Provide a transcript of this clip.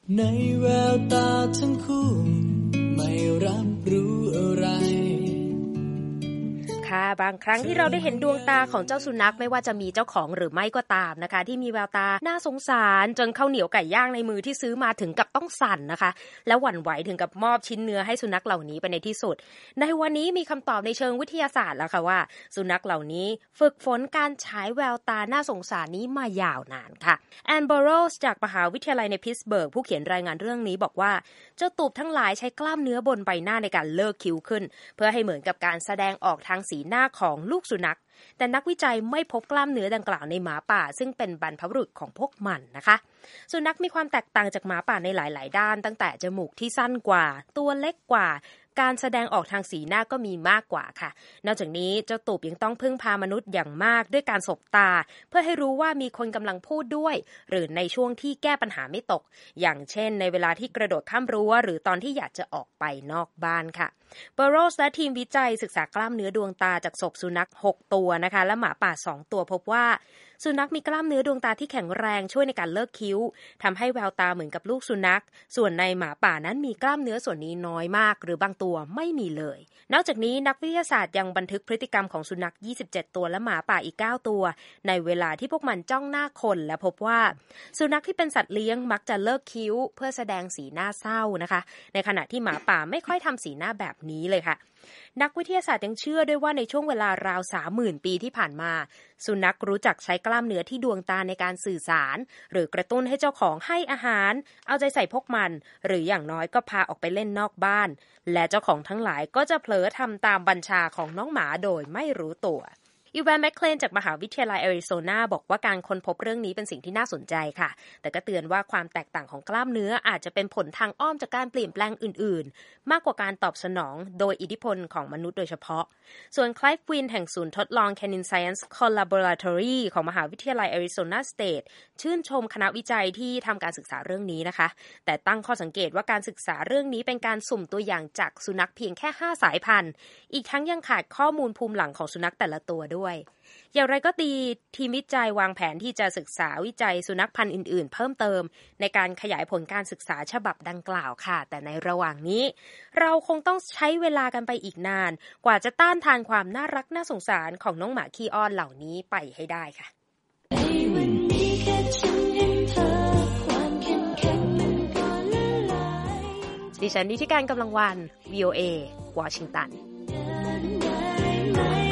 ในแววตาทั้งคู่ไม่รับรู้อะไรค่ะบางครั้งที่เราได้เห็นดวงตาของเจ้าสุนัขไม่ว่าจะมีเจ้าของหรือไม่ก็ตามนะคะที่มีแววตาน่าสงสารจนข้าวเหนียวไก่ย่างในมือที่ซื้อมาถึงกับต้องสั่นนะคะแล้วหวั่นไหวถึงกับมอบชิ้นเนื้อให้สุนัขเหล่านี้ไปในที่สุดในวันนี้มีคำตอบในเชิงวิทยาศาสตร์แล้วค่ะว่าสุนัขเหล่านี้ฝึกฝนการฉายแววตาน่าสงสารนี้มายาวนานค่ะแอนบอโรสจากมหาวิทยาลัยในพิตต์สเบิร์กผู้เขียนรายงานเรื่องนี้บอกว่าเจ้าตูบทั้งหลายใช้กล้ามเนื้อบนใบหน้าในการเลิกคิ้วขึ้นเพื่อให้เหมือนกับการแสดงออกทางสีหน้าของลูกสุนัขแต่นักวิจัยไม่พบกล้ามเนื้อดังกล่าวในหมาป่าซึ่งเป็นบรรพบุรุษของพวกมันนะคะสุนัขมีความแตกต่างจากหมาป่าในหลายๆด้านตั้งแต่จมูกที่สั้นกว่าตัวเล็กกว่าการแสดงออกทางสีหน้าก็มีมากกว่าค่ะนอกจากนี้เจ้าตูบยังต้องพึ่งพามนุษย์อย่างมากด้วยการสบตาเพื่อให้รู้ว่ามีคนกำลังพูดด้วยหรือในช่วงที่แก้ปัญหาไม่ตกอย่างเช่นในเวลาที่กระโดดข้ามรั้วหรือตอนที่อยากจะออกไปนอกบ้านค่ะเบอร์โรสและทีมวิจัยศึกษากล้ามเนื้อดวงตาจากศพสุนัข6ตัวนะคะและหมาป่า2ตัวพบว่าสุนัขมีกล้ามเนื้อดวงตาที่แข็งแรงช่วยในการเลิกคิ้วทำให้แววตาเหมือนกับลูกสุนัขส่วนในหมาป่านั้นมีกล้ามเนื้อส่วนนี้น้อยมากหรือบางตัวไม่มีเลยนอกจากนี้นักวิทยาศาสตร์ยังบันทึกพฤติกรรมของสุนัข27ตัวและหมาป่าอีก9ตัวในเวลาที่พวกมันจ้องหน้าคนและพบว่าสุนัขที่เป็นสัตว์เลี้ยงมักจะเลิกคิ้วเพื่อแสดงสีหน้าเศร้านะคะในขณะที่หมาป่าไม่ค่อยทำสีหน้าแบบนี้เลยค่ะนักวิทยาศาสตร์ยังเชื่อด้วยว่าในช่วงเวลาราว 30,000 ปีที่ผ่านมาสุนัขรู้จักใช้กล้ามเนื้อที่ดวงตาในการสื่อสารหรือกระตุ้นให้เจ้าของให้อาหารเอาใจใส่พวกมันหรืออย่างน้อยก็พาออกไปเล่นนอกบ้านและเจ้าของทั้งหลายก็จะเผลอทำตามบัญชาของน้องหมาโดยไม่รู้ตัวอีวานแมคเคลนจากมหาวิทยาลัยแอริโซนาบอกว่าการค้นพบเรื่องนี้เป็นสิ่งที่น่าสนใจค่ะแต่ก็เตือนว่าความแตกต่างของกล้ามเนื้ออาจจะเป็นผลทางอ้อมจากการเปลี่ยนแปลงอื่นๆมากกว่าการตอบสนองโดยอิทธิพลของมนุษย์โดยเฉพาะส่วนไคลฟ์วินแห่งศูนย์ทดลอง Canine Science Collaboratory ของมหาวิทยาลัยแอริโซนาสเตทชื่นชมคณะวิจัยที่ทำการศึกษาเรื่องนี้นะคะแต่ตั้งข้อสังเกตว่าการศึกษาเรื่องนี้เป็นการสุ่มตัวอย่างจากสุนัขเพียงแค่5สายพันธุ์อีกทั้งยังขาดข้อมูลภูมิหลังของสุนัขแต่ละตัวด้วยอย่างไรก็ดีทีมวิจัยวางแผนที่จะศึกษาวิจัยสุนัขพันธุ์อื่นๆเพิ่มเติมในการขยายผลการศึกษาฉบับดังกล่าวค่ะแต่ในระหว่างนี้เราคงต้องใช้เวลากันไปอีกนานกว่าจะต้านทานความน่ารักน่าสงสารของน้องหมาขี้อ้อนเหล่านี้ไปให้ได้ค่ะดิฉันนิติการกำลังวัน VOA วอชิงตัน